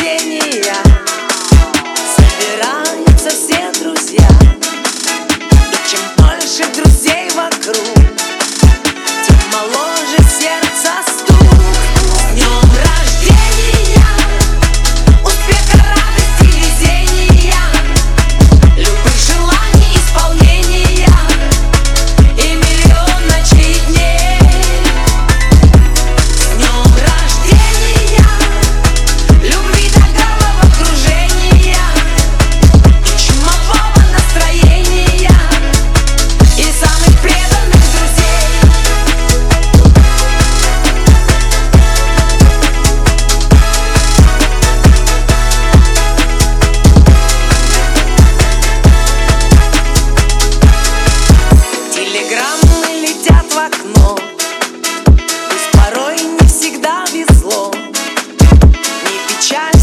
рождения собираются все друзья, и чем больше друзей вокруг, тем моложе сердце стук. С днем рождения, успеха, радости, везения, любых желаний исполнения и миллион ночей и дней. С днем рождения, любви до головокружения и чумового настроения и самых преданных друзей. Телеграммы летят в окно, пусть порой не всегда везло, не печаль.